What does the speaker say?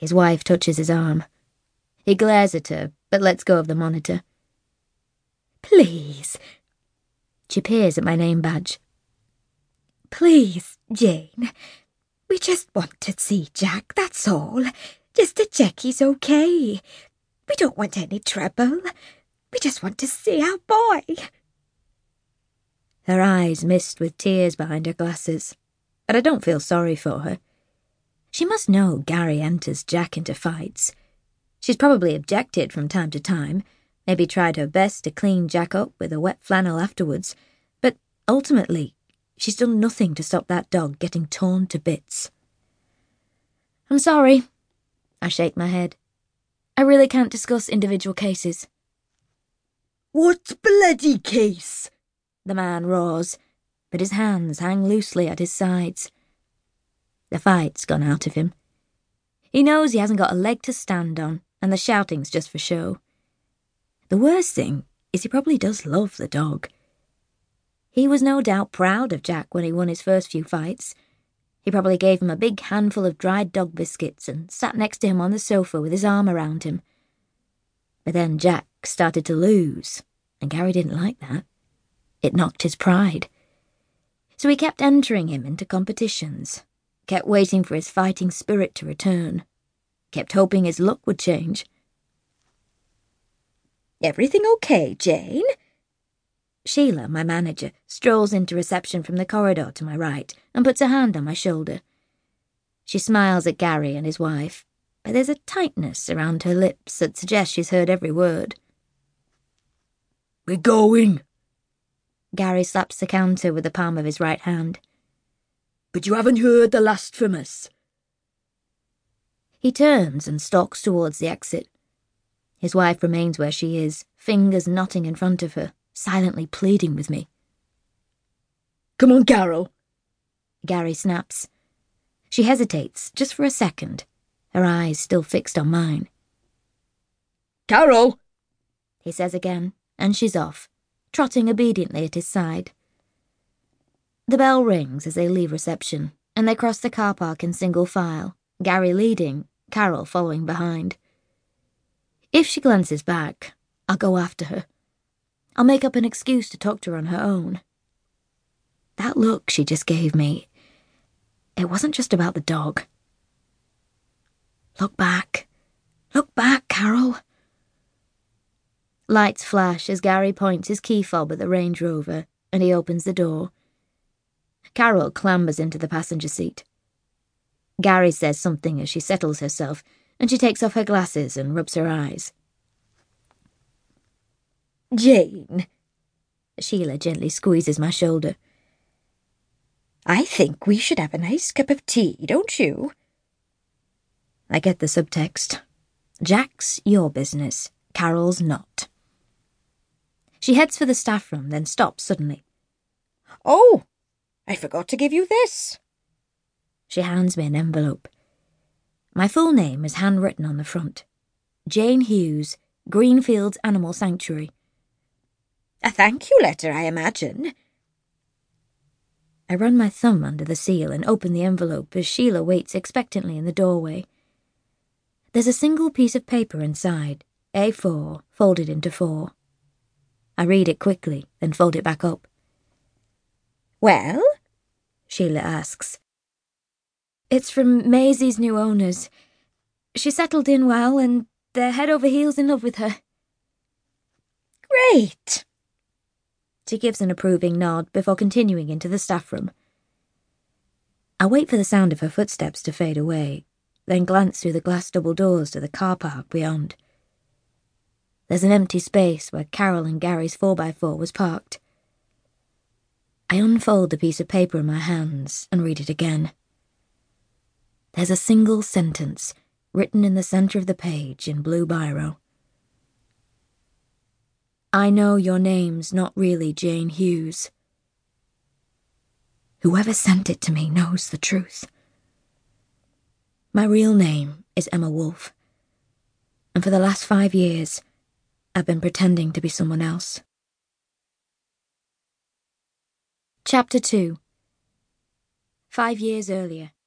His wife touches his arm. He glares at her, but lets go of the monitor. Please. She peers at my name badge. Please, Jane. We just want to see Jack, that's all. Just to check he's okay. We don't want any trouble. We just want to see our boy. Her eyes mist with tears behind her glasses, but I don't feel sorry for her. She must know Gary enters Jack into fights. She's probably objected from time to time, maybe tried her best to clean Jack up with a wet flannel afterwards, but ultimately, she's done nothing to stop that dog getting torn to bits. I'm sorry. I shake my head. I really can't discuss individual cases. What bloody case? The man roars, but his hands hang loosely at his sides. The fight's gone out of him. He knows he hasn't got a leg to stand on, and the shouting's just for show. The worst thing is he probably does love the dog. He was no doubt proud of Jack when he won his first few fights. He probably gave him a big handful of dried dog biscuits and sat next to him on the sofa with his arm around him. But then Jack started to lose, and Gary didn't like that. It knocked his pride. So he kept entering him into competitions, kept waiting for his fighting spirit to return, kept hoping his luck would change. Everything okay, Jane? Sheila, my manager, strolls into reception from the corridor to my right and puts a hand on my shoulder. She smiles at Gary and his wife, but there's a tightness around her lips that suggests she's heard every word. We're going. Gary slaps the counter with the palm of his right hand. But you haven't heard the last from us. He turns and stalks towards the exit. His wife remains where she is, fingers knotting in front of her, silently pleading with me. Come on, Carol. Gary snaps. She hesitates, just for a second, her eyes still fixed on mine. Carol, he says again, and she's off, trotting obediently at his side. The bell rings as they leave reception, and they cross the car park in single file, Gary leading, Carol following behind. If she glances back, I'll go after her. I'll make up an excuse to talk to her on her own. That look she just gave me, it wasn't just about the dog. Look back, Carol. Lights flash as Gary points his key fob at the Range Rover, and he opens the door. Carol clambers into the passenger seat. Gary says something as she settles herself, and she takes off her glasses and rubs her eyes. Jane. Sheila gently squeezes my shoulder. I think we should have a nice cup of tea, don't you? I get the subtext. Jack's your business, Carol's not. She heads for the staff room, then stops suddenly. Oh, I forgot to give you this. She hands me an envelope. My full name is handwritten on the front. Jane Hughes, Greenfields Animal Sanctuary. A thank you letter, I imagine. I run my thumb under the seal and open the envelope as Sheila waits expectantly in the doorway. There's a single piece of paper inside, A4, folded into 4. I read it quickly, then fold it back up. Well? Sheila asks. It's from Maisie's new owners. She settled in well, and they're head over heels in love with her. Great! She gives an approving nod before continuing into the staff room. I wait for the sound of her footsteps to fade away, then glance through the glass double doors to the car park beyond. There's an empty space where Carol and Gary's 4x4 was parked. I unfold the piece of paper in my hands and read it again. There's a single sentence written in the centre of the page in blue biro. I know your name's not really Jane Hughes. Whoever sent it to me knows the truth. My real name is Emma Wolfe, and for the last 5 years, I've been pretending to be someone else. Chapter 2. 5 years earlier.